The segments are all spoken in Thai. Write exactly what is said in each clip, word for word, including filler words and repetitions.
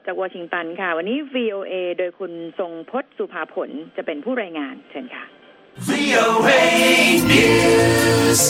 จากวอชิงตันค่ะวันนี้ วี โอ เอ โดยคุณทรงพจน์สุภาผลจะเป็นผู้รายงานเชิญค่ะ วี โอ เอ News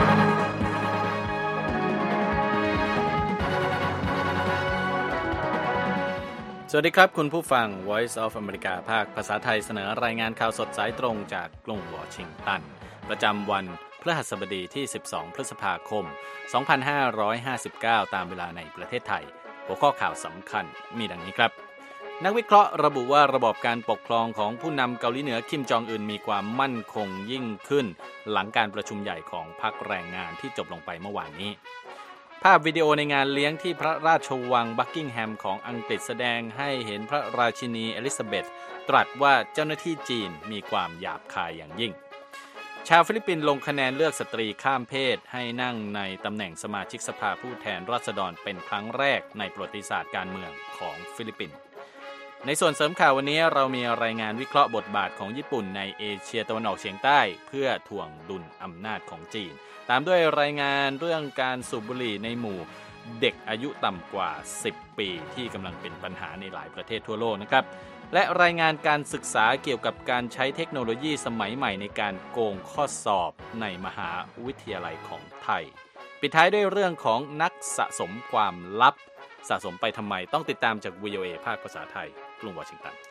สวัสดีครับคุณผู้ฟัง Voice of America ภาคภาษาไทยเสนอรายงานข่าวสดสายตรงจากกรุงวอชิงตันประจำวันพฤหัสบดีที่สิบสองพฤษภาคมสองพันห้าร้อยห้าสิบเก้าตามเวลาในประเทศไทยหัวข้อข่าวสำคัญมีดังนี้ครับนักวิเคราะห์ระบุว่าระบบการปกครองของผู้นำเกาหลีเหนือคิมจองอึนมีความมั่นคงยิ่งขึ้นหลังการประชุมใหญ่ของพรรคแรงงานที่จบลงไปเมื่อวานนี้ภาพวิดีโอในงานเลี้ยงที่พระราชวังบักกิงแฮมของอังกฤษแสดงให้เห็นพระราชินีอลิซาเบธตรัสว่าเจ้าหน้าที่จีนมีความหยาบคายอย่างยิ่งชาวฟิลิปปินส์ลงคะแนนเลือกสตรีข้ามเพศให้นั่งในตำแหน่งสมาชิกสภาผู้แทนราษฎรเป็นครั้งแรกในประวัติศาสตร์การเมืองของฟิลิปปินส์ในส่วนเสริมข่าววันนี้เรามีรายงานวิเคราะห์บทบาทของญี่ปุ่นในเอเชียตะวันออกเฉียงใต้เพื่อถ่วงดุลอำนาจของจีนตามด้วยรายงานเรื่องการสูบบุหรี่ในหมู่เด็กอายุต่ำกว่าสิบปีที่กำลังเป็นปัญหาในหลายประเทศทั่วโลกนะครับและรายงานการศึกษาเกี่ยวกับการใช้เทคโนโลยีสมัยใหม่ในการโกงข้อสอบในมหาวิทยาลัยของไทยปิดท้ายด้วยเรื่องของนักสะสมความลับสะสมไปทำไมต้องติดตามจาก วี โอ เอ ภาคภาษาไทยกรุงวอชิงตัน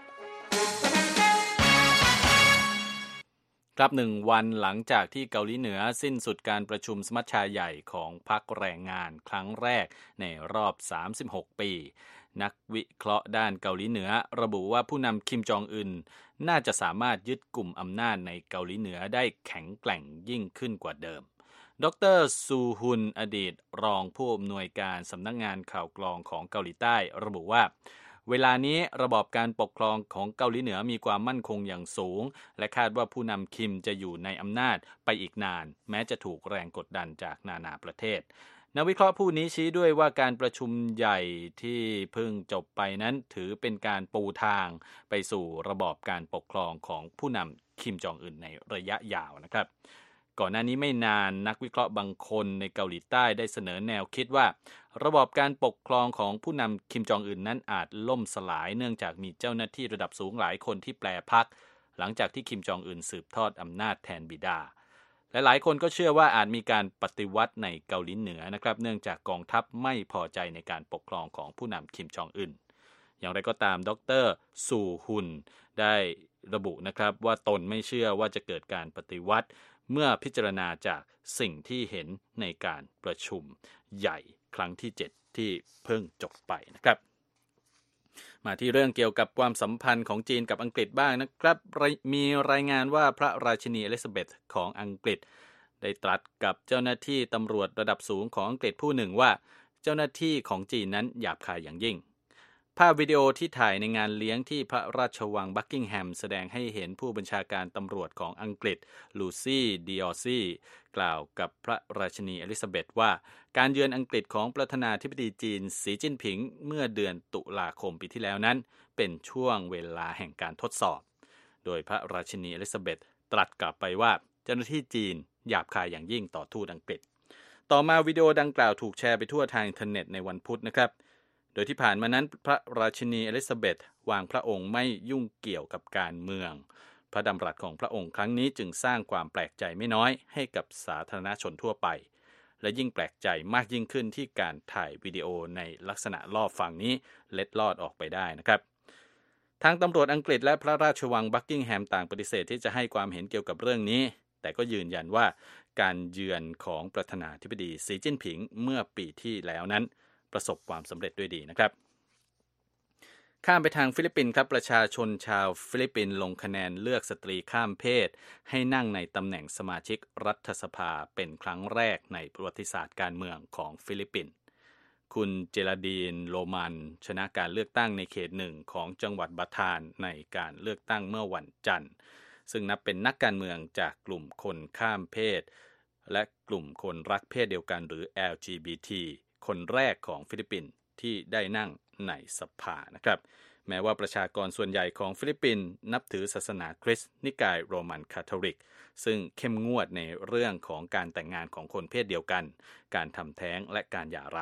ครับหนึ่งวันหลังจากที่เกาหลีเหนือสิ้นสุดการประชุมสมัชชาใหญ่ของพรรคแรงงานครั้งแรกในรอบสามสิบหกปีนักวิเคราะห์ด้านเกาหลีเหนือระบุว่าผู้นำคิมจองอึนน่าจะสามารถยึดกลุ่มอำนาจในเกาหลีเหนือได้แข็งแกร่งยิ่งขึ้นกว่าเดิมดร.ซูฮุนอดีตรองผู้อำนวยการสำนักงานข่าวกรองของเกาหลีใต้ระบุว่าเวลานี้ระบอบการปกครองของเกาหลีเหนือมีความมั่นคงอย่างสูงและคาดว่าผู้นำคิมจะอยู่ในอำนาจไปอีกนานแม้จะถูกแรงกดดันจากนานาประเทศนักวิเคราะห์ผู้นี้ชี้ด้วยว่าการประชุมใหญ่ที่เพิ่งจบไปนั้นถือเป็นการปูทางไปสู่ระบอบการปกครองของผู้นำคิมจองอึนในระยะยาวนะครับก่อนหน้านี้ไม่นานนักวิเคราะห์บางคนในเกาหลีใต้ได้เสนอแนวคิดว่าระบอบการปกครองของผู้นำคิมจองอึนนั้นอาจล่มสลายเนื่องจากมีเจ้าหน้าที่ระดับสูงหลายคนที่แปรพรรคหลังจากที่คิมจองอึนสืบทอดอำนาจแทนบิดาและหลายคนก็เชื่อว่าอาจมีการปฏิวัติในเกาหลีเหนือนะครับเนื่องจากกองทัพไม่พอใจในการปกครองของผู้นำคิมจองอึนอย่างไรก็ตามดร.ซูฮุนได้ระบุนะครับว่าตนไม่เชื่อว่าจะเกิดการปฏิวัติเมื่อพิจารณาจากสิ่งที่เห็นในการประชุมใหญ่ครั้งที่เจ็ดที่เพิ่งจบไปนะครับมาที่เรื่องเกี่ยวกับความสัมพันธ์ของจีนกับอังกฤษบ้างนะครับมีรายงานว่าพระราชินีอลิซาเบธของอังกฤษได้ตรัสกับเจ้าหน้าที่ตำรวจระดับสูงของอังกฤษผู้หนึ่งว่าเจ้าหน้าที่ของจีนนั้นหยาบคายอย่างยิ่งภาพวิดีโอที่ถ่ายในงานเลี้ยงที่พระราชวังบักกิงแฮมแสดงให้เห็นผู้บัญชาการตำรวจของอังกฤษลูซี่ดิออซี่กล่าวกับพระราชินีอลิซาเบธว่าการเยือนอังกฤษของประธานาธิบดีจีนสีจิ้นผิงเมื่อเดือนตุลาคมปีที่แล้วนั้นเป็นช่วงเวลาแห่งการทดสอบโดยพระราชินีอลิซาเบธตรัสกลับไปว่าเจ้าหน้าที่จีนหยาบคายอย่างยิ่งต่อทูตอังกฤษต่อมาวิดีโอดังกล่าวถูกแชร์ไปทั่วทางอินเทอร์เน็ตในวันพุธนะครับโดยที่ผ่านมานั้นพระราชินีอลิซาเบธวางพระองค์ไม่ยุ่งเกี่ยวกับการเมืองพระดำรัสของพระองค์ครั้งนี้จึงสร้างความแปลกใจไม่น้อยให้กับสาธารณชนทั่วไปและยิ่งแปลกใจมากยิ่งขึ้นที่การถ่ายวิดีโอในลักษณะลอบฟังนี้เล็ดลอดออกไปได้นะครับทางตำรวจอังกฤษและพระราชวังบักกิงแฮมต่างปฏิเสธที่จะให้ความเห็นเกี่ยวกับเรื่องนี้แต่ก็ยืนยันว่าการเยือนของประธานาธิบดีสีจิ้นผิงเมื่อปีที่แล้วนั้นประสบความสำเร็จด้วยดีนะครับข้ามไปทางฟิลิปปินส์ครับประชาชนชาวฟิลิปปินส์ลงคะแนนเลือกสตรีข้ามเพศให้นั่งในตำแหน่งสมาชิกรัฐสภาเป็นครั้งแรกในประวัติศาสตร์การเมืองของฟิลิปปินส์คุณเจลาดีนโรมันชนะการเลือกตั้งในเขตหนึ่งของจังหวัดบาทานในการเลือกตั้งเมื่อวันจันทร์ซึ่งนับเป็นนักการเมืองจากกลุ่มคนข้ามเพศและกลุ่มคนรักเพศเดียวกันหรือ แอล จี บี ที คนแรกของฟิลิปปินส์ที่ได้นั่งในสภานะครับแม้ว่าประชากรส่วนใหญ่ของฟิลิปปินส์นับถือศาสนาคริสต์นิกายโรมันคาทอลิกซึ่งเข้มงวดในเรื่องของการแต่งงานของคนเพศเดียวกันการทำแท้งและการหย่าร้าง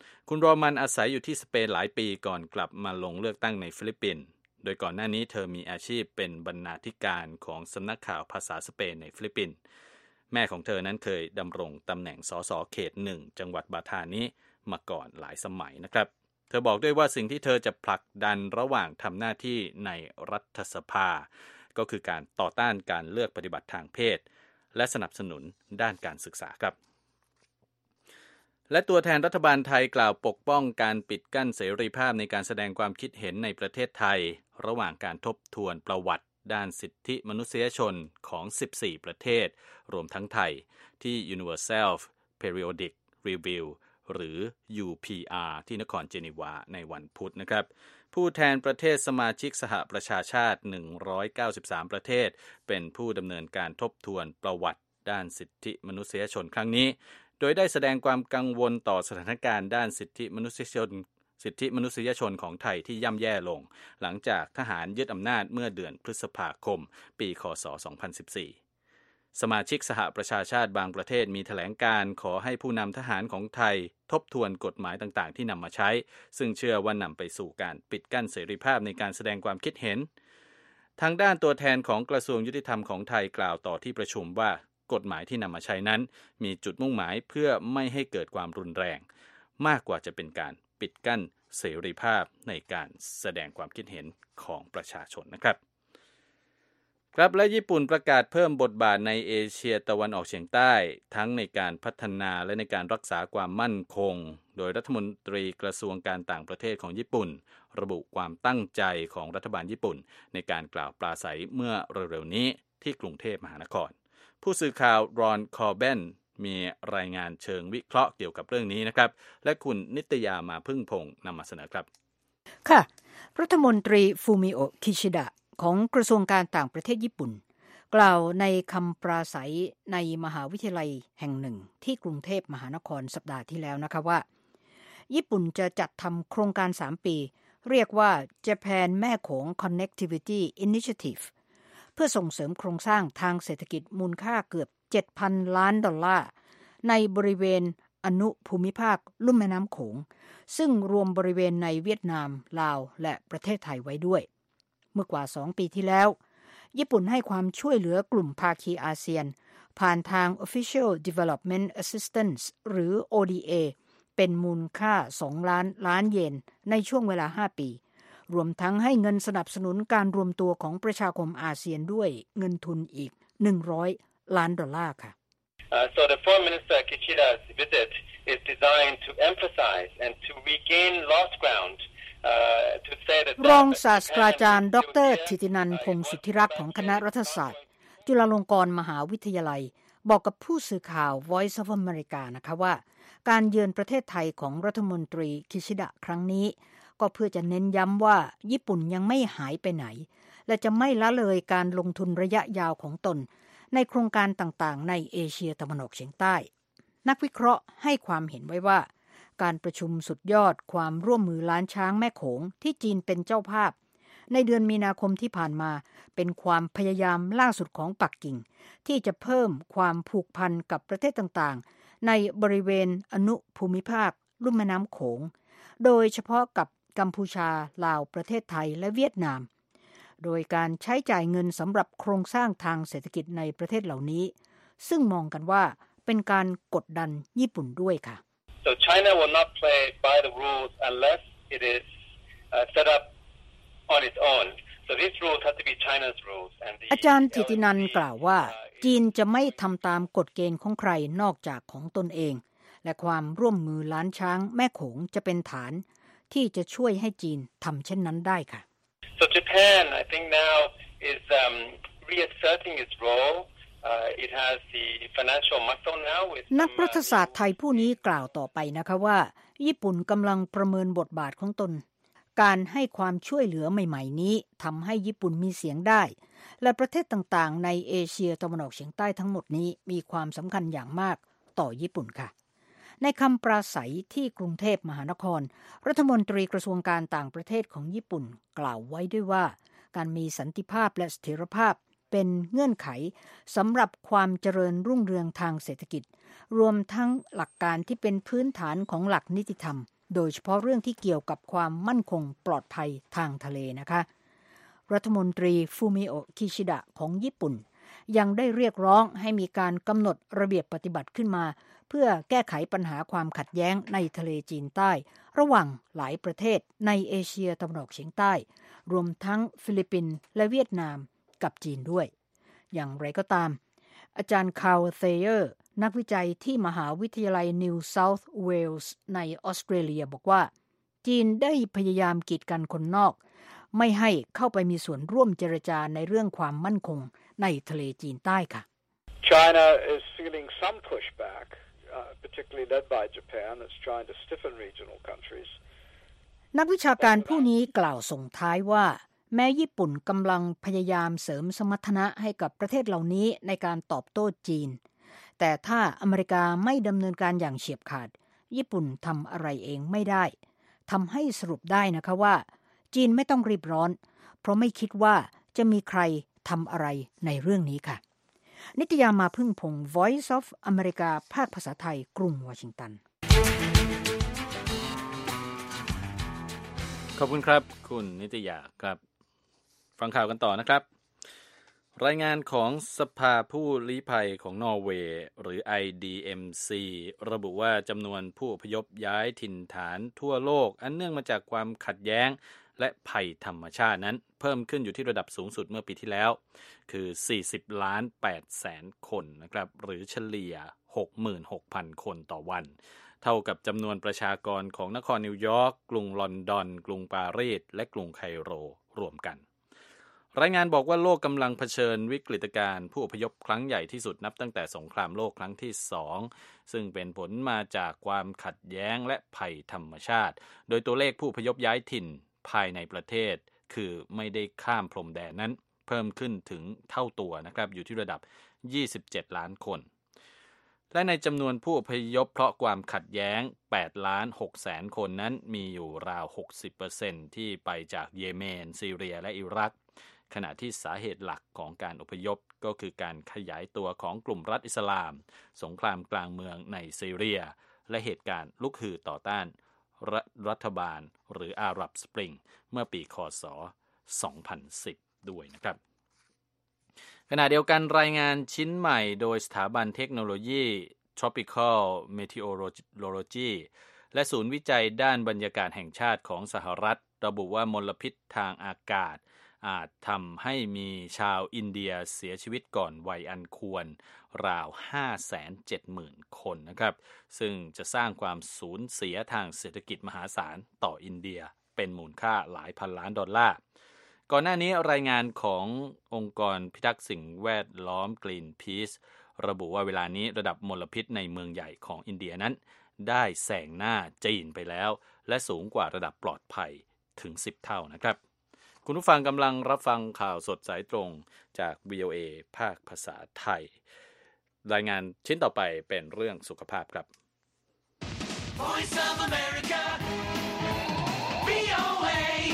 คุณโรมันอาศัยอยู่ที่สเปนหลายปีก่อนกลับมาลงเลือกตั้งในฟิลิปปินส์โดยก่อนหน้านี้เธอมีอาชีพเป็นบรรณาธิการของสำนักข่าวภาษาสเปนในฟิลิปปินส์แม่ของเธอนั้นเคยดำรงตำแหน่งสสเขตหนึ่งจังหวัดบาทานี้มาก่อนหลายสมัยนะครับเธอบอกด้วยว่าสิ่งที่เธอจะผลักดันระหว่างทำหน้าที่ในรัฐสภาก็คือการต่อต้านการเลือกปฏิบัติทางเพศและสนับสนุนด้านการศึกษาครับและตัวแทนรัฐบาลไทยกล่าวปกป้องการปิดกั้นเสรีภาพในการแสดงความคิดเห็นในประเทศไทยระหว่างการทบทวนประวัติด้านสิทธิมนุษยชนของสิบสี่ประเทศรวมทั้งไทยที่ Universal Periodic Review หรือ ยู พี อาร์ ที่นครเจนีวาในวันพุธนะครับผู้แทนประเทศสมาชิกสหประชาชาติหนึ่งร้อยเก้าสิบสามประเทศเป็นผู้ดำเนินการทบทวนประวัติด้านสิทธิมนุษยชนครั้งนี้โดยได้แสดงความกังวลต่อสถานการณ์ด้านสิทธิมนุษยชนสิทธิมนุษยชนของไทยที่ย่ำแย่ลงหลังจากทหารยึดอำนาจเมื่อเดือนพฤษภาคมปีค.ศ. สองพันสิบสี่สมาชิกสหประชาชาติบางประเทศมีแถลงการขอให้ผู้นำทหารของไทยทบทวนกฎหมายต่างๆที่นำมาใช้ซึ่งเชื่อว่านำไปสู่การปิดกั้นเสรีภาพในการแสดงความคิดเห็นทางด้านตัวแทนของกระทรวงยุติธรรมของไทยกล่าวต่อที่ประชุมว่ากฎหมายที่นำมาใช้นั้นมีจุดมุ่งหมายเพื่อไม่ให้เกิดความรุนแรงมากกว่าจะเป็นการปิดกั้นเสรีภาพในการแสดงความคิดเห็นของประชาชนนะครับครับและญี่ปุ่นประกาศเพิ่มบทบาทในเอเชียตะวันออกเฉียงใต้ทั้งในการพัฒนาและในการรักษาความมั่นคงโดยรัฐมนตรีกระทรวงการต่างประเทศของญี่ปุ่นระบุความตั้งใจของรัฐบาลญี่ปุ่นในการกล่าวปราศัยเมื่อเร็วๆนี้ที่กรุงเทพมหานครผู้สื่อข่าวรอนคอร์เบนมีรายงานเชิงวิเคราะห์เกี่ยวกับเรื่องนี้นะครับและคุณนิตยามาพึ่งพงษ์นำมาเสนอครับค่ะรัฐมนตรีฟูมิโอะคิชิดะของกระทรวงการต่างประเทศญี่ปุ่นกล่าวในคำปราศัยในมหาวิทยาลัยแห่งหนึ่งที่กรุงเทพมหานครสัปดาห์ที่แล้วนะคะว่าญี่ปุ่นจะจัดทำโครงการสามปีเรียกว่า Japan แม่โขง Connectivity Initiative เพื่อส่งเสริมโครงสร้างทางเศรษฐกิจมูลค่าเกือบ เจ็ดพัน ล้านดอลลาร์ในบริเวณอนุภูมิภาคลุ่มแม่น้ำโขงซึ่งรวมบริเวณในเวียดนามลาวและประเทศไทยไว้ด้วยเมื่อกว่าสองปีที่แล้วญี่ปุ่นให้ความช่วยเหลือกลุ่มภาคีอาเซียนผ่านทาง Official Development Assistance หรือ โอ ดี เอ เป็นมูลค่าสองล้านล้านเยนในช่วงเวลาห้าปีรวมทั้งให้เงินสนับสนุนการรวมตัวของประชาคมอาเซียนด้วยเงินทุนอีกหนึ่งร้อยล้านดอลลาร์ค่ะ Uh, so the Foreign Minister Kishida's visit is designed to emphasize and to regain lost ground uh, to say that รองศาสตราจารย์ดรธิตินันท์พงษ์สุทธิรักษ์ของคณะรัฐศาสตร์จุฬาลงกรณ์มหาวิทยาลัยบอกกับผู้สื่อข่าว Voice of America นะคะว่าการเยือนประเทศไทยของรัฐมนตรีคิชิดะครั้งนี้ก็เพื่อจะเน้นย้ำว่าญี่ปุ่นยังไม่หายไปไหนและจะไม่ละเลยการลงทุนระยะยาวของตนในโครงการต่างๆในเอเชียตะวันออกเฉียงใต้นักวิเคราะห์ให้ความเห็นไว้ว่าการประชุมสุดยอดความร่วมมือล้านช้างแม่โขงที่จีนเป็นเจ้าภาพในเดือนมีนาคมที่ผ่านมาเป็นความพยายามล่าสุดของปักกิ่งที่จะเพิ่มความผูกพันกับประเทศต่างๆในบริเวณอนุภูมิภาคลุ่มแม่น้ำโขงโดยเฉพาะกับกัมพูชาลาวประเทศไทยและเวียดนามโดยการใช้จ่ายเงินสำหรับโครงสร้างทางเศรษฐกิจในประเทศเหล่านี้ซึ่งมองกันว่าเป็นการกดดันญี่ปุ่นด้วยค่ะ So China will not play by the rules unless it is uh, set up on its own. So these rules have to be China's rules. And the อาจารย์ธิตินันท์กล่าวว่าจีนจะไม่ทำตามกฎเกณฑ์ของใครนอกจากของตนเองและความร่วมมือล้านช้างแม่โขงจะเป็นฐานที่จะช่วยให้จีนทำเช่นนั้นได้ค่ะ So Japan, I think now is um, reasserting its role. Uh, it has the financial muscle now. With นักรัฐศาสตร์ไทยผู้นี้กล่าวต่อไปนะคะว่าญี่ปุ่นกำลังประเมินบทบาทของตนการให้ความช่วยเหลือใหม่ๆนี้ทำให้ญี่ปุ่นมีเสียงได้และประเทศต่างๆในเอเชียตะวันออกเฉียงใต้ทั้งหมดนี้มีความสำคัญอย่างมากต่อญี่ปุ่นค่ะในคำปราศัยที่กรุงเทพมหานครรัฐมนตรีกระทรวงการต่างประเทศของญี่ปุ่นกล่าวไว้ด้วยว่าการมีสันติภาพและเสถียรภาพเป็นเงื่อนไขสำหรับความเจริญรุ่งเรืองทางเศรษฐกิจรวมทั้งหลักการที่เป็นพื้นฐานของหลักนิติธรรมโดยเฉพาะเรื่องที่เกี่ยวกับความมั่นคงปลอดภัยทางทะเลนะคะรัฐมนตรีฟูมิโอะคิชิดะของญี่ปุ่นยังได้เรียกร้องให้มีการกำหนดระเบียบปฏิบัติขึ้นมาเพื่อแก้ไขปัญหาความขัดแย้งในทะเลจีนใต้ระหว่างหลายประเทศในเอเชียตะวันออกเฉียงใต้รวมทั้งฟิลิปปินส์และเวียดนามกับจีนด้วยอย่างไรก็ตามอาจารย์คาร์ลเซเยอร์นักวิจัยที่มหาวิทยาลัยนิวเซาท์เวลส์ในออสเตรเลียบอกว่าจีนได้พยายามกีดกันคนนอกไม่ให้เข้าไปมีส่วนร่วมเจรจาในเรื่องความมั่นคงในทะเลจีนใต้ค่ะ China is feeling some pushback, uh, particularly led by Japan, that's trying to stiffen regional countries. นักวิชาการผู้นี้กล่าวส่งท้ายว่าแม้ญี่ปุ่นกำลังพยายามเสริมสมรรถนะให้กับประเทศเหล่านี้ในการตอบโต้จีนแต่ถ้าอเมริกาไม่ดำเนินการอย่างเฉียบขาดญี่ปุ่นทำอะไรเองไม่ได้ทำให้สรุปได้นะคะว่าจีนไม่ต้องรีบร้อนเพราะไม่คิดว่าจะมีใครทำอะไรในเรื่องนี้ค่ะนิตยามาพึ่งพงศ์ Voice of America ภาคภาษาไทยกรุงวอชิงตันขอบคุณครับคุณนิตยาครับฟังข่าวกันต่อนะครับรายงานของสภาผู้ลี้ภัยของนอร์เวย์หรือ ไอ ดี เอ็ม ซี ระบุว่าจำนวนผู้อพยพย้ายถิ่นฐานทั่วโลกอันเนื่องมาจากความขัดแย้งและภัยธรรมชาตินั้นเพิ่มขึ้นอยู่ที่ระดับสูงสุดเมื่อปีที่แล้วคือสี่สิบล้านแปดแสนคนนะครับหรือเฉลี่ย หกหมื่นหกพัน คนต่อวันเท่ากับจำนวนประชากรของนครนิวยอร์กกรุงลอนดอนกรุงปารีสและกรุงไคโรรวมกันรายงานบอกว่าโลกกำลังเผชิญวิกฤตการณ์ผู้อพยพครั้งใหญ่ที่สุดนับตั้งแต่สงครามโลกครั้งที่สองซึ่งเป็นผลมาจากความขัดแย้งและภัยธรรมชาติโดยตัวเลขผู้อพยพย้ายถิ่นภายในประเทศคือไม่ได้ข้ามพรมแดนนั้นเพิ่มขึ้นถึงเท่าตัวนะครับอยู่ที่ระดับยี่สิบเจ็ดล้านคนและในจำนวนผู้อพยพเพราะความขัดแย้งแปดล้านหกแสนคนนั้นมีอยู่ราว หกสิบเปอร์เซ็นต์ ที่ไปจากเยเมนซีเรียและอิรักขณะที่สาเหตุหลักของการอพยพก็คือการขยายตัวของกลุ่มรัฐอิสลามสงครามกลางเมืองในซีเรียและเหตุการณ์ลุกฮือต่อต้านรัฐ, รัฐบาลหรืออาหรับสปริงเมื่อปีค.ศ. สองพันสิบด้วยนะครับขณะเดียวกันรายงานชิ้นใหม่โดยสถาบันเทคโนโลยี Tropical Meteorology และศูนย์วิจัยด้านบรรยากาศแห่งชาติของสหรัฐระบุว่ามลพิษทางอากาศอาจทำให้มีชาวอินเดียเสียชีวิตก่อนวัยอันควรราว ห้าแสนเจ็ดหมื่น คนนะครับซึ่งจะสร้างความสูญเสียทางเศรษฐกิจมหาศาลต่ออินเดียเป็นมูลค่าหลายพันล้านดอลลาร์ก่อนหน้านี้รายงานขององค์กรพิทักษ์สิ่งแวดล้อม Greenpeace ระบุว่าเวลานี้ระดับมลพิษในเมืองใหญ่ของอินเดียนั้นได้แซงหน้าจีนไปแล้วและสูงกว่าระดับปลอดภัยถึงสิบเท่านะครับคุณผู้ฟังกำลังรับฟังข่าวสดสายตรงจาก วี โอ เอ ภาคภาษาไทยรายงานชิ้นต่อไปเป็นเรื่องสุขภาพครับ Voice of America วี โอ เอ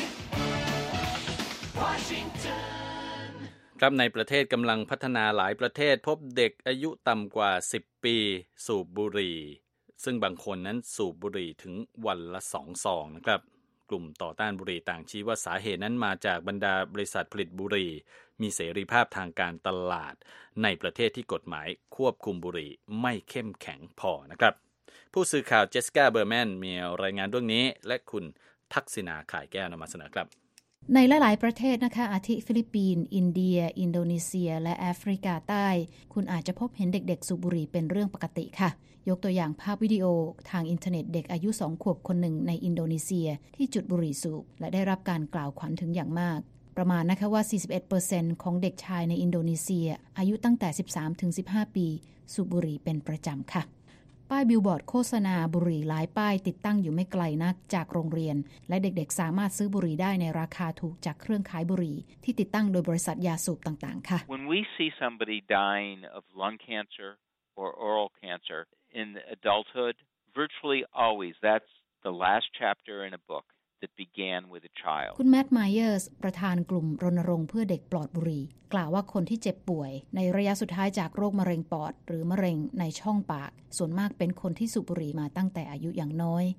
Washington ครับในประเทศกำลังพัฒนาหลายประเทศพบเด็กอายุต่ำกว่าสิบปีสูบบุหรี่ซึ่งบางคนนั้นสูบบุหรี่ถึงวันละสองซองนะครับกลุ่มต่อต้านบุหรี่ต่างชี้ว่าสาเหตุนั้นมาจากบรรดาบริษัทผลิตบุหรี่มีเสรีภาพทางการตลาดในประเทศที่กฎหมายควบคุมบุหรี่ไม่เข้มแข็งพอนะครับผู้สื่อข่าวเจสสิก้าเบอร์แมนมีรายงานเรื่องนี้และคุณทักษิณาข่ายแก้วนำมาเสนอครับในหลายๆประเทศนะคะอาทิฟิลิปปินส์อินเดียอินโดนีเซียและแอฟริกาใต้คุณอาจจะพบเห็นเด็กๆสูบบุหรี่เป็นเรื่องปกติค่ะยกตัวอย่างภาพวิดีโอทางอินเทอร์เน็ตเด็กอายุสองขวบคนหนึ่งในอินโดนีเซียที่จุดบุหรี่สูบและได้รับการกล่าวขวัญถึงอย่างมากประมาณนะคะว่า สี่สิบเอ็ดเปอร์เซ็นต์ ของเด็กชายในอินโดนีเซียอายุตั้งแต่ สิบสามถึงสิบห้า ปีสูบบุหรี่เป็นประจำค่ะป้ายบิลบอร์ดโฆษณาบุหรี่หลายป้ายติดตั้งอยู่ไม่ไกลนักจากโรงเรียนและเด็กๆสามารถซื้อบุหรี่ได้ในราคาถูกจากเครื่องขายบุหรี่ที่ติดตั้งโดยบริษัทยาสูบต่างๆค่ะ When we see somebody dying of lung cancer or oral cancer in adulthood, virtually always that's the last chapter in a book that began with a child. คุณแมท ไมเยอร์สประธานกลุ่มรณรงค์เพื่อเด็กปลอดบุหรี่กล่าวว่าคนที่เจ็บป่วยในระยะสุดท้ายจากโรคมะเร็งปอดหรือมะเร็งในช่องปากส่วนมากเป็นคนที่สูบบุหรี่มาตั้งแต่อายุอย่างน้อย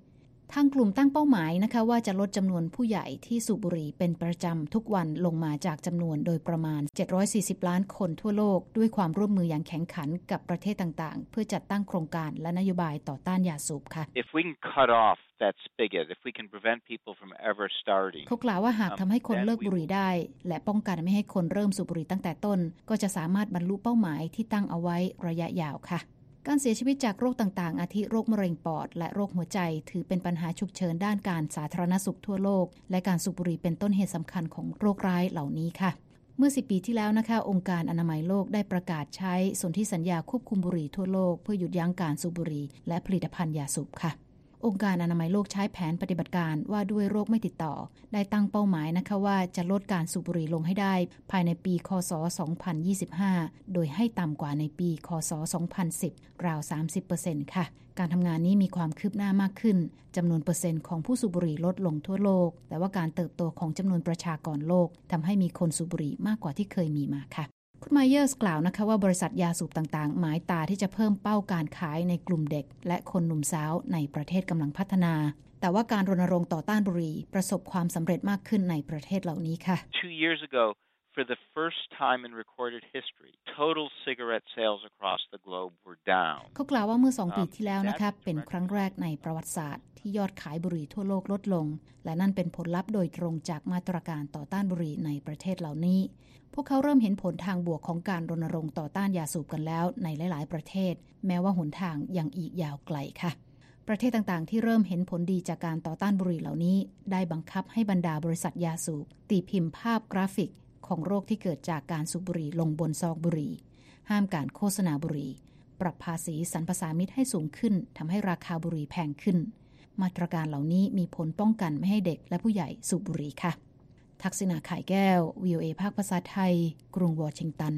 ทางกลุ่มตั้งเป้าหมายนะคะว่าจะลดจำนวนผู้ใหญ่ที่สูบบุหรี่เป็นประจำทุกวันลงมาจากจำนวนโดยประมาณเจ็ดร้อยสี่สิบล้านคนทั่วโลกด้วยความร่วมมืออย่างแข็งขันกับประเทศต่างๆเพื่อจัดตั้งโครงการและนโยบายต่อต้านยาสูบค่ะ If we can cut off that spigot, if we can prevent people from ever starting เขากล่าวว่าหากทำให้คนเลิกบุหรี่ได้และป้องกันไม่ให้คนเริ่มสูบบุหรี่ตั้งแต่ต้นก็จะสามารถบรรลุเป้าหมายที่ตั้งเอาไว้ระยะยาวค่ะการเสียชีวิตจากโรคต่างๆอาทิโรคมะเร็งปอดและโรคหัวใจถือเป็นปัญหาฉุกเฉินด้านการสาธารณสุขทั่วโลกและการสูบบุหรี่เป็นต้นเหตุสำคัญของโรคร้ายเหล่านี้ค่ะเมื่อสิบปีที่แล้วนะคะองค์การอนามัยโลกได้ประกาศใช้สนธิสัญญาควบคุมบุหรี่ทั่วโลกเพื่อหยุดยั้งการสูบบุหรี่และผลิตภัณฑ์ยาสูบค่ะองค์การอนามัยโลกใช้แผนปฏิบัติการว่าด้วยโรคไม่ติดต่อได้ตั้งเป้าหมายนะคะว่าจะลดการสูบบุหรี่ลงให้ได้ภายในปีค.ศ. สองพันยี่สิบห้าโดยให้ต่ำกว่าในปีค.ศ. สองพันสิบราว สามสิบเปอร์เซ็นต์ ค่ะการทำงานนี้มีความคืบหน้ามากขึ้นจำนวนเปอร์เซ็นต์ของผู้สูบบุหรี่ลดลงทั่วโลกแต่ว่าการเติบโตของจำนวนประชากรโลกทำให้มีคนสูบบุหรี่มากกว่าที่เคยมีมาค่ะคุณไมเยอร์สกล่าวนะคะว่าบริษัทยาสูบต่างๆหมายตาที่จะเพิ่มเป้าการขายในกลุ่มเด็กและคนหนุ่มสาวในประเทศกำลังพัฒนาแต่ว่าการรณรงค์ต่อต้านบุหรี่ประสบความสำเร็จมากขึ้นในประเทศเหล่านี้ค่ะ Two years ago, for the first time in recorded history, total cigarette sales across the globe were down. เขากล่าวว่าเมื่อสองปีที่แล้วนะคะเป็นครั้งแรกในประวัติศาสตร์ที่ยอดขายบุหรี่ทั่วโลกลดลงและนั่นเป็นผลลัพธ์โดยตรงจากมาตรการต่อต้านบุหรี่ในประเทศเหล่านี้พวกเขาเริ่มเห็นผลทางบวกของการรณรงค์ต่อต้านยาสูบกันแล้วในหลายๆประเทศแม้ว่าหนทางยังอีกยาวไกลค่ะประเทศต่างๆที่เริ่มเห็นผลดีจากการต่อต้านบุหรี่เหล่านี้ได้บังคับให้บรรดาบริษัทยาสูบตีพิมพ์ภาพกราฟิกของโรคที่เกิดจากการสูบบุหรี่ลงบนซองบุหรี่ห้ามการโฆษณาบุหรี่ปรับภาษีสรรพสามิตให้สูงขึ้นทำให้ราคาบุหรี่แพงขึ้นมาตรการเหล่านี้มีผลป้องกันไม่ให้เด็กและผู้ใหญ่สูบบุหรี่ค่ะทักษิณาข่ายแก้ว วี โอ เอ ภาคภาษาไทยกรุงวอชิงตัน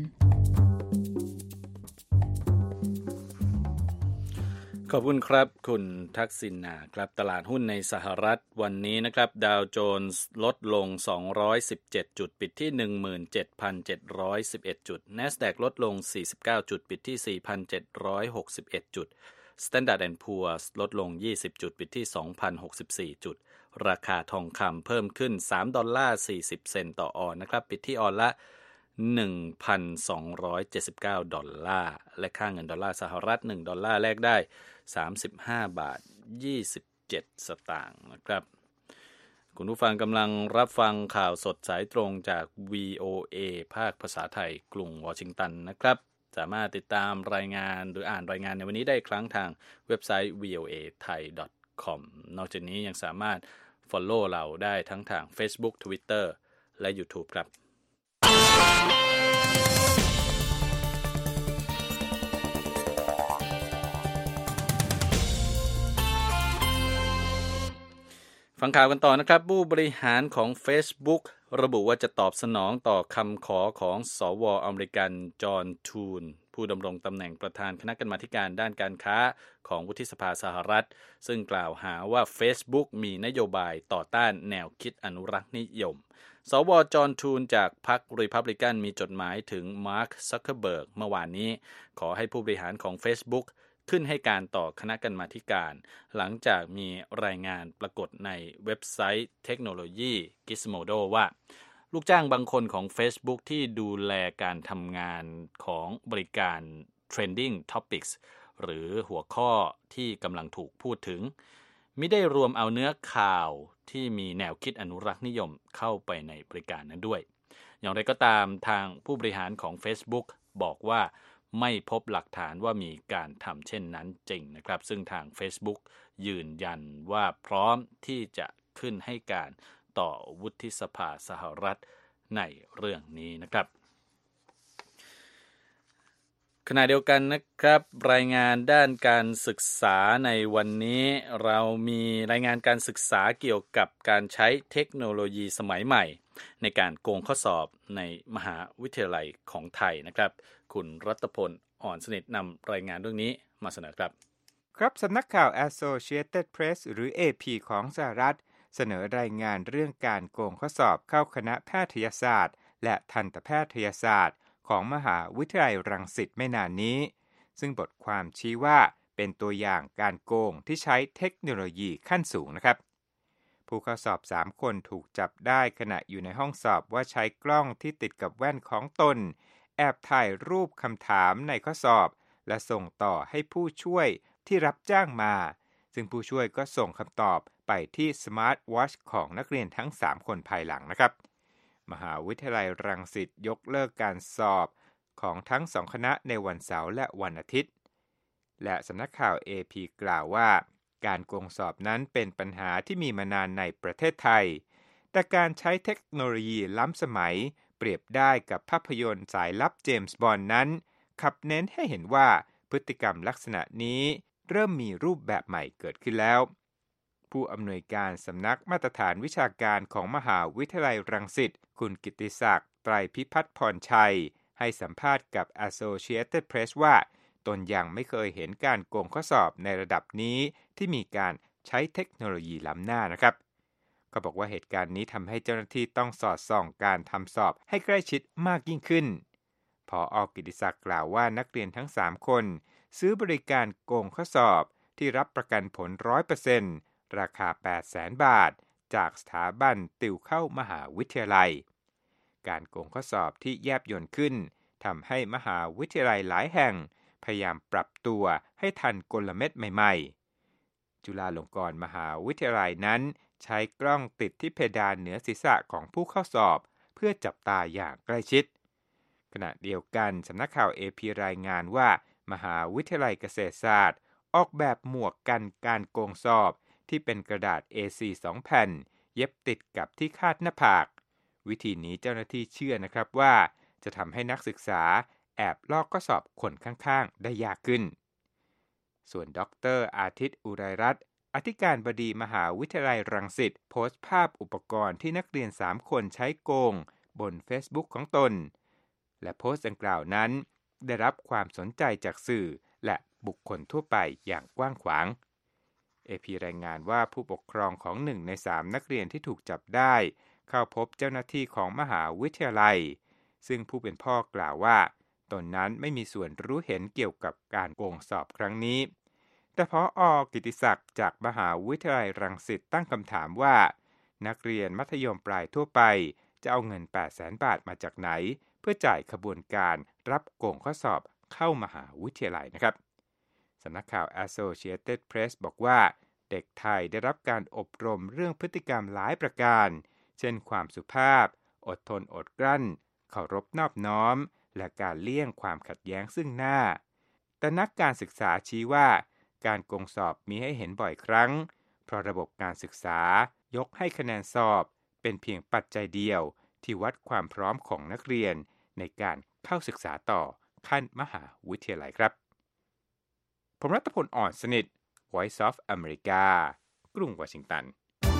ขอบคุณครับคุณทักษิณาครับตลาดหุ้นในสหรัฐวันนี้นะครับดาวโจนส์ลดลงสองร้อยสิบเจ็ดจุดปิดที่ หนึ่งหมื่นเจ็ดพันเจ็ดร้อยสิบเอ็ด จุด NASDAQ ลดลงสี่สิบเก้าจุดปิดที่ สี่พันเจ็ดร้อยหกสิบเอ็ด จุด Standard แอนด์ Poor's ลดลงยี่สิบจุดปิดที่ สองพันหกสิบสี่ จุดราคาทองคำเพิ่มขึ้นสามดอลลาร์สี่สิบเซนต์ต่อออนซ์นะครับปิดที่ออนละ หนึ่งพันสองร้อยเจ็ดสิบเก้า ดอลลาร์และค่าเงินดอลลาร์สหรัฐหนึ่งดอลลาร์แลกได้สามสิบห้าบาทยี่สิบเจ็ดสตางค์นะครับคุณผู้ฟังกำลังรับฟังข่าวสดสายตรงจาก วี โอ เอ ภาคภาษาไทยกรุงวอชิงตันนะครับสามารถติดตามรายงานหรืออ่านรายงานในวันนี้ได้ครั้งทางเว็บไซต์ วี โอ เอ ไทย ดอท คอม นอกจากนี้ยังสามารถ follow เราได้ทั้งทาง Facebook Twitter และ YouTube ครับฟังข่าวกันต่อนะครับผู้บริหารของ Facebook ระบุว่าจะตอบสนองต่อคำขอของสว.อเมริกันจอห์นทูนผู้ดำรงตำแหน่งประธานคณะกรรมาธิการด้านการค้าของวุฒิสภาสหรัฐซึ่งกล่าวหาว่า Facebook มีนโยบายต่อต้านแนวคิดอนุรักษ์นิยมสว.จอห์นทูนจากพรรครีพับลิกันมีจดหมายถึงมาร์ค ซักเคอร์เบิร์กเมื่อวานนี้ขอให้ผู้บริหารของ Facebookขึ้นให้การต่อคณะกรรมาธิการหลังจากมีรายงานปรากฏในเว็บไซต์เทคโนโลยี Gizmodo ว่าลูกจ้างบางคนของ Facebook ที่ดูแลการทำงานของบริการ Trending Topics หรือหัวข้อที่กำลังถูกพูดถึงมิได้รวมเอาเนื้อข่าวที่มีแนวคิดอนุรักษ์นิยมเข้าไปในบริการนั้นด้วยอย่างไรก็ตามทางผู้บริหารของ Facebook บอกว่าไม่พบหลักฐานว่ามีการทำเช่นนั้นจริงนะครับซึ่งทาง Facebook ยืนยันว่าพร้อมที่จะขึ้นให้การต่อวุฒิสภาสหรัฐในเรื่องนี้นะครับขณะเดียวกันนะครับรายงานด้านการศึกษาในวันนี้เรามีรายงานการศึกษาเกี่ยวกับการใช้เทคโนโลยีสมัยใหม่ในการโกงข้อสอบในมหาวิทยาลัยของไทยนะครับคุณรัตพลอ่อนสนิทนำรายงานเรื่องนี้มาเสนอครับครับสำนักข่าว Associated Press หรือ เอ พี ของสหรัฐเสนอรายงานเรื่องการโกงข้อสอบเข้าคณะแพทยศาสตร์และทันตแพทยศาสตร์ของมหาวิทยาลัยรังสิตไม่นานนี้ซึ่งบทความชี้ว่าเป็นตัวอย่างการโกงที่ใช้เทคโนโลยีขั้นสูงนะครับผู้เข้าสอบสามคนถูกจับได้ขณะอยู่ในห้องสอบว่าใช้กล้องที่ติดกับแว่นของตนแอบถ่ายรูปคำถามในข้อสอบและส่งต่อให้ผู้ช่วยที่รับจ้างมาซึ่งผู้ช่วยก็ส่งคำตอบไปที่สมาร์ทวอทช์ของนักเรียนทั้งสามคนภายหลังนะครับมหาวิทยาลัยรังสิตยกเลิกการสอบของทั้งสองคณะในวันเสาร์และวันอาทิตย์และสำนักข่าว เอ พี กล่าวว่าการโกงสอบนั้นเป็นปัญหาที่มีมานานในประเทศไทยแต่การใช้เทคโนโลยีล้ำสมัยเปรียบได้กับภาพยนตร์สายลับเจมส์บอนด์นั้นขับเน้นให้เห็นว่าพฤติกรรมลักษณะนี้เริ่มมีรูปแบบใหม่เกิดขึ้นแล้วผู้อำนวยการสำนักมาตรฐานวิชาการของมหาวิทยาลัยรังสิตคุณกิตติศักดิ์ไตรพิพัฒน์พรชัยให้สัมภาษณ์กับ Associated Press ว่าตนยังไม่เคยเห็นการโกงข้อสอบในระดับนี้ที่มีการใช้เทคโนโลยีล้ำหน้านะครับก็บอกว่าเหตุการณ์นี้ทำให้เจ้าหน้าที่ต้องสอดส่องการทำสอบให้ใกล้ชิดมากยิ่งขึ้นผอ.กิตติศักดิ์กล่าวว่านักเรียนทั้งสามคนซื้อบริการโกงข้อสอบที่รับประกันผล หนึ่งร้อยเปอร์เซ็นต์ ราคา แปดแสน บาทจากสถาบันติวเข้ามหาวิทยาลัยการโกงข้อสอบที่แยบยลขึ้นทำให้มหาวิทยาลัยหลายแห่งพยายามปรับตัวให้ทันกลเม็ดใหม่ๆจุฬาลงกรณ์มหาวิทยาลัยนั้นใช้กล้องติดที่เพดานเหนือศีรษะของผู้เข้าสอบเพื่อจับตาอย่างใกล้ชิดขณะเดียวกันสำนักข่าว เอ พี รายงานว่ามหาวิทยาลัยเกษตรศาสตร์ออกแบบหมวกกันการโกงสอบที่เป็นกระดาษ เอ โฟร์ สองแผ่นเย็บติดกับที่คาดหน้าผากวิธีนี้เจ้าหน้าที่เชื่อนะครับว่าจะทำให้นักศึกษาแอบลอกข้อสอบคนข้างๆได้ยากขึ้นส่วนดร.อาทิตย์อุไรรัตน์อธิการบดีมหาวิทยาลัยรังสิตโพสต์ภาพอุปกรณ์ที่นักเรียนสามคนใช้โกงบน Facebook ของตนและโพสต์ดังกล่าวนั้นได้รับความสนใจจากสื่อและบุคคลทั่วไปอย่างกว้างขวาง เอ พี รายงานว่าผู้ปกครองของหนึ่งในสามนักเรียนที่ถูกจับได้เข้าพบเจ้าหน้าที่ของมหาวิทยาลัยซึ่งผู้เป็นพ่อกล่าวว่าตนนั้นไม่มีส่วนรู้เห็นเกี่ยวกับการโกงสอบครั้งนี้แต่ผอ.กิตติศักดิ์จากมหาวิทยาลัยรังสิตตั้งคำถามว่านักเรียนมัธยมปลายทั่วไปจะเอาเงิน แปดแสน บาทมาจากไหนเพื่อจ่ายขบวนการรับโกงข้อสอบเข้ามหาวิทยาลัยนะครับสำนักข่าว Associated Press บอกว่าเด็กไทยได้รับการอบรมเรื่องพฤติกรรมหลายประการเช่นความสุภาพอดทนอดกลั้นเคารพนอบน้อมและการเลี่ยงความขัดแย้งซึ่งหน้าแต่นักการศึกษาชี้ว่าการโกงสอบมีให้เห็นบ่อยครั้งเพราะระบบการศึกษายกให้คะแนนสอบเป็นเพียงปัจจัยเดียวที่วัดความพร้อมของนักเรียนในการเข้าศึกษาต่อขั้นมหาวิทยาลัยครับผมรัตพล อ่อนสนิท Voice of America กรุงวอชิงตัน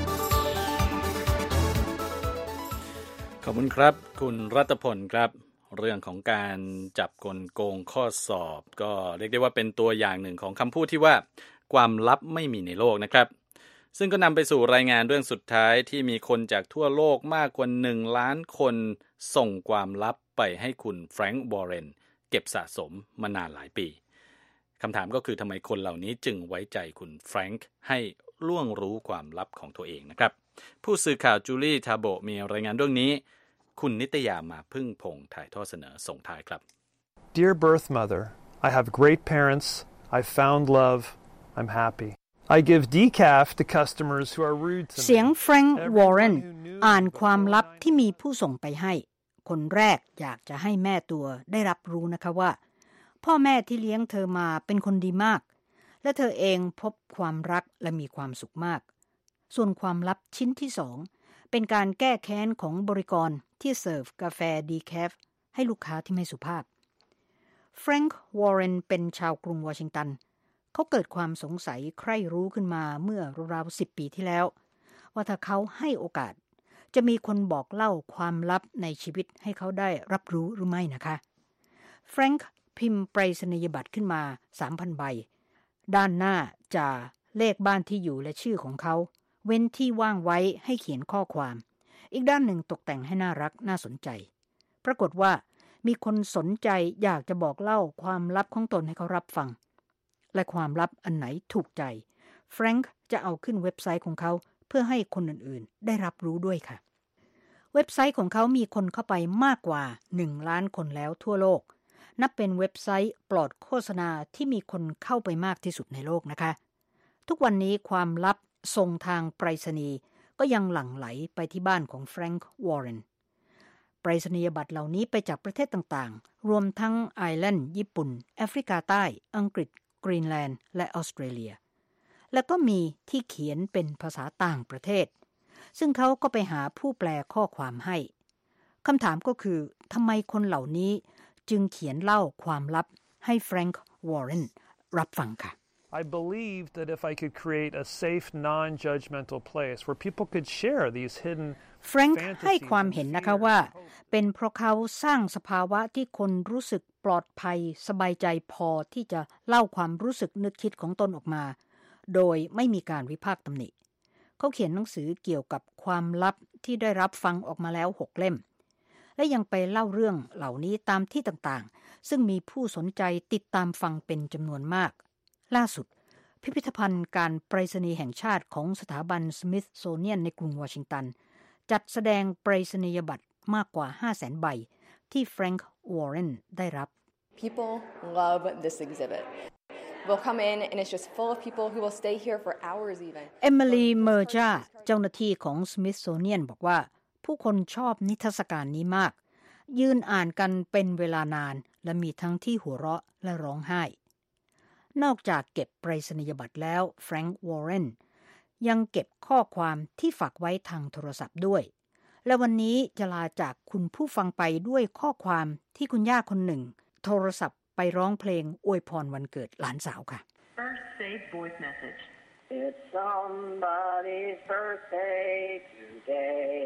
ขอบคุณครับคุณรัตพลครับเรื่องของการจับกลโกงข้อสอบก็เรียกได้ว่าเป็นตัวอย่างหนึ่งของคำพูดที่ว่าความลับไม่มีในโลกนะครับซึ่งก็นำไปสู่รายงานเรื่องสุดท้ายที่มีคนจากทั่วโลกมากกว่าหนึ่งล้านคนส่งความลับไปให้คุณแฟรงค์วอร์เรนเก็บสะสมมานานหลายปีคำถามก็คือทำไมคนเหล่านี้จึงไว้ใจคุณแฟรงค์ให้ล่วงรู้ความลับของตัวเองนะครับผู้สื่อข่าวจูลี่ทาโบมีรายงานเรื่องนี้คุณนิตยามาพึ่งพงษ์ถ่ายทอดเสนอส่งท้ายครับ Dear birth mother, I have great parents. I've found love. I'm happy. I give decaf to customers who are rude to me. เสียงแฟรงค์วอร์เรนอ่านความลับที่มีผู้ส่งไปให้คนแรกอยากจะให้แม่ตัวได้รับรู้นะคะว่าพ่อแม่ที่เลี้ยงเธอมาเป็นคนดีมากและเธอเองพบความรักและมีความสุขมากส่วนความลับชิ้นที่สองเป็นการแก้แค้นของบริกรที่เสิร์ฟกาแฟดีแคฟให้ลูกค้าที่ไม่สุภาพแฟรงค์วอร์เรนเป็นชาวกรุงวอชิงตันเขาเกิดความสงสัยใคร่รู้ขึ้นมาเมื่อราวๆสิบปีที่แล้วว่าถ้าเขาให้โอกาสจะมีคนบอกเล่าความลับในชีวิตให้เขาได้รับรู้หรือไม่นะคะแฟรงค์พิมพ์ไปรษณียบัตรขึ้นมา สามพัน ใบด้านหน้าจะเลขบ้านที่อยู่และชื่อของเขาเว้นที่ว่างไว้ให้เขียนข้อความอีกด้านหนึ่งตกแต่งให้น่ารักน่าสนใจปรากฏว่ามีคนสนใจอยากจะบอกเล่าความลับของตนให้เขารับฟังและความลับอันไหนถูกใจแฟรงค์จะเอาขึ้นเว็บไซต์ของเขาเพื่อให้คนอื่นๆได้รับรู้ด้วยค่ะเว็บไซต์ของเขามีคนเข้าไปมากกว่าหนึ่งล้านคนแล้วทั่วโลกนับเป็นเว็บไซต์ปลอดโฆษณาที่มีคนเข้าไปมากที่สุดในโลกนะคะทุกวันนี้ความลับส่งทางไปรษณีย์ก็ยังหลั่งไหลไปที่บ้านของแฟรงค์วอร์เรนไปรษณียบัตรเหล่านี้ไปจากประเทศต่างๆรวมทั้งไอร์แลนด์ญี่ปุ่นแอฟริกาใต้อังกฤษกรีนแลนด์และออสเตรเลียแล้วก็มีที่เขียนเป็นภาษาต่างประเทศซึ่งเขาก็ไปหาผู้แปลข้อความให้คำถามก็คือทำไมคนเหล่านี้จึงเขียนเล่าความลับให้แฟรงค์วอร์เรนรับฟังค่ะ I believed that if I could create a safe, non-judgmental place where people could share these hidden แฟรงค์ให้ความเห็นนะคะว่าเป็นเพราะเขาสร้างสภาวะที่คนรู้สึกปลอดภัยสบายใจพอที่จะเล่าความรู้สึกนึกคิดของตนออกมาโดยไม่มีการวิพากษ์ตำหนิเขาเขียนหนังสือเกี่ยวกับความลับที่ได้รับฟังออกมาแล้วหกเล่มและยังไปเล่าเรื่องเหล่านี้ตามที่ต่างๆซึ่งมีผู้สนใจติดตามฟังเป็นจำนวนมากล่าสุดพิพิธภัณฑ์การไปรษณีย์แห่งชาติของสถาบันสมิธโซเนียนในกรุงวอชิงตันจัดแสดงไปรษณียบัตรมากกว่า ห้าแสน ใบที่แฟรงค์วอร์เรนได้รับ People love this exhibit. We'll come in and it's just full of people who will stay here for hours even. เอมิลีเมอร์จาเจ้าหน้าที่ของสมิธโซเนียนบอกว่าผู้คนชอบนิทรรศการนี้มากยืนอ่านกันเป็นเวลานานและมีทั้งที่หัวเราะและร้องไห้นอกจากเก็บไปรษณียบัตรแล้วแฟรงค์วอร์เรนยังเก็บข้อความที่ฝากไว้ทางโทรศัพท์ด้วยและวันนี้จะลาจากคุณผู้ฟังไปด้วยข้อความที่คุณย่าคนหนึ่งโทรศัพท์ไปร้องเพลงอวยพรวันเกิดหลานสาวค่ะ First save voice message It's somebody's birthday today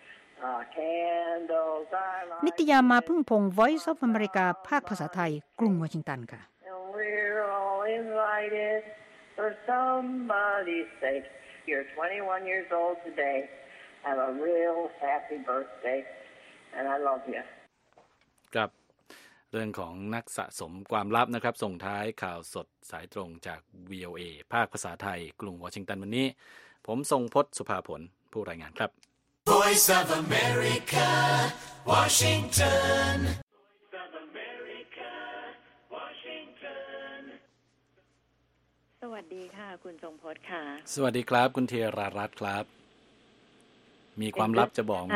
นิตยามาพึ่งพง Voice of America ภาคภาษาไทยกรุงวอชิงตันค่ะ We're all invited for somebody's sake. You're twenty-one years old today. Have a real happy birthday, and I love you. ครับเรื่องของนักสะสมความลับนะครับส่งท้ายข่าวสดสายตรงจาก วี โอ เอ ภาคภาษาไทยกรุงวอชิงตันวันนี้ผมทรงพจน์สุภาผลผู้รายงานครับ Voice of America Washington สวัสดีค่ะคุณทรงพจน์ค่ะสวัสดีครับคุณเทรารัตน์ครับมีความลับจะบอกไหม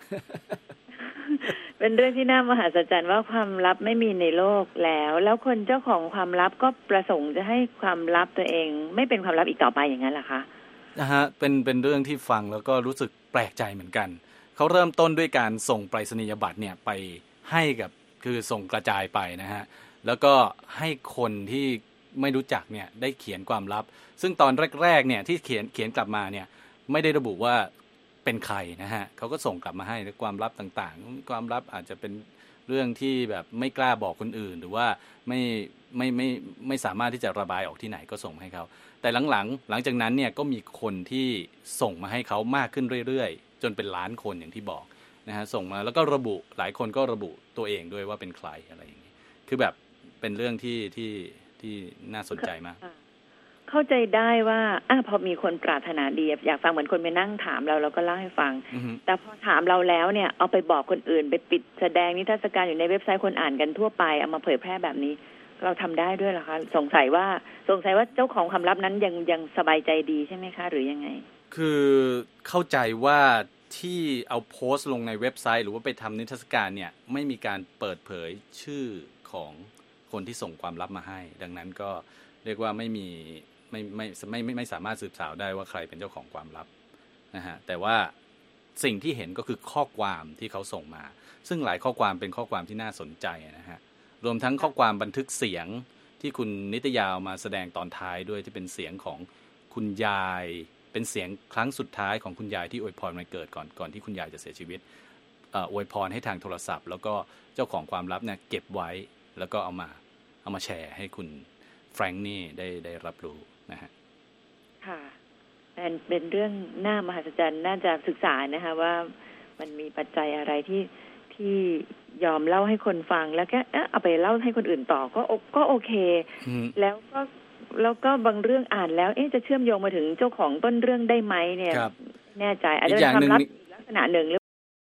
เป็นเรื่องที่น่ามหัศจรรย์ว่าความลับไม่มีในโลกแล้วแล้วคนเจ้าของความลับก็ประสงค์จะให้ความลับตัวเองไม่เป็นความลับอีกต่อไปอย่างนั้นเหรอคะนะฮะเป็นเป็นเรื่องที่ฟังแล้วก็รู้สึกแปลกใจเหมือนกันเขาเริ่มต้นด้วยการส่งไปรษณียบัตรเนี่ยไปให้กับคือส่งกระจายไปนะฮะแล้วก็ให้คนที่ไม่รู้จักเนี่ยได้เขียนความลับซึ่งตอนแรกๆเนี่ยที่เขียนเขียนกลับมาเนี่ยไม่ได้ระบุว่าเป็นใครนะฮะเขาก็ส่งกลับมาให้ความลับต่างๆความลับอาจจะเป็นเรื่องที่แบบไม่กล้าบอกคนอื่นหรือว่าไม่ไม่ไม่ไม่สามารถที่จะระบายออกที่ไหนก็ส่งให้เขาแต่หลังๆหลังจากนั้นเนี่ยก็มีคนที่ส่งมาให้เขามากขึ้นเรื่อยๆจนเป็นล้านคนอย่างที่บอกนะฮะส่งมาแล้วก็ระบุหลายคนก็ระบุตัวเองด้วยว่าเป็นใครอะไรอย่างนี้คือแบบเป็นเรื่องที่ที่ที่น่าสนใจมากเข้าใจได้ว่าอ่ะพอมีคนปรารถนาดีอยากฟังเหมือนคนไปนั่งถามเราเราก็เล่าให้ฟัง mm-hmm. แต่พอถามเราแล้วเนี่ยเอาไปบอกคนอื่นไปปิดแสดงนิทรรศการอยู่ในเว็บไซต์คนอ่านกันทั่วไปเอามาเผยแพร่แบบนี้เราทำได้ด้วยเหรอคะสงสัยว่าสงสัยว่าเจ้าของความลับนั้นยังยังสบายใจดีใช่ไหมคะหรือยังไงคือเข้าใจว่าที่เอาโพสต์ลงในเว็บไซต์หรือว่าไปทำนิทรรศการเนี่ยไม่มีการเปิดเผยชื่อของคนที่ส่งความลับมาให้ดังนั้นก็เรียกว่าไม่มีไม่ไม่ไม่ไม่ไม่สามารถสืบสาวได้ว่าใครเป็นเจ้าของความลับนะฮะแต่ว่าสิ่งที่เห็นก็คือข้อความที่เขาส่งมาซึ่งหลายข้อความเป็นข้อความที่น่าสนใจนะฮะรวมทั้งข้อความบันทึกเสียงที่คุณนิตยามาแสดงตอนท้ายด้วยที่เป็นเสียงของคุณยายเป็นเสียงครั้งสุดท้ายของคุณยายที่อวยพรวันเกิดก่อนก่อนที่คุณยายจะเสียชีวิตเอ่ออวยพรให้ทางโทรศัพท์แล้วก็เจ้าของความลับเนี่ยเก็บไว้แล้วก็เอามาเอามาแชร์ให้คุณแฟรงค์นี่ได้ได้รับรู้นะฮะค่ะเป็นเป็นเรื่องน่ามหัศจรรย์น่าจะศึกษานะคะว่ามันมีปัจจัยอะไรที่ที่ยอมเล่าให้คนฟังแล้วก็เอาไปเล่าให้คนอื่นต่อก็ก็โอเคแล้วก็แล้วก็บางเรื่องอ่านแล้วเอ๊ะจะเชื่อมโยงมาถึงเจ้าของต้นเรื่องได้ไหมเนี่ยแน่ใจอาจจะเป็นความลับลักษณะหนึ่ง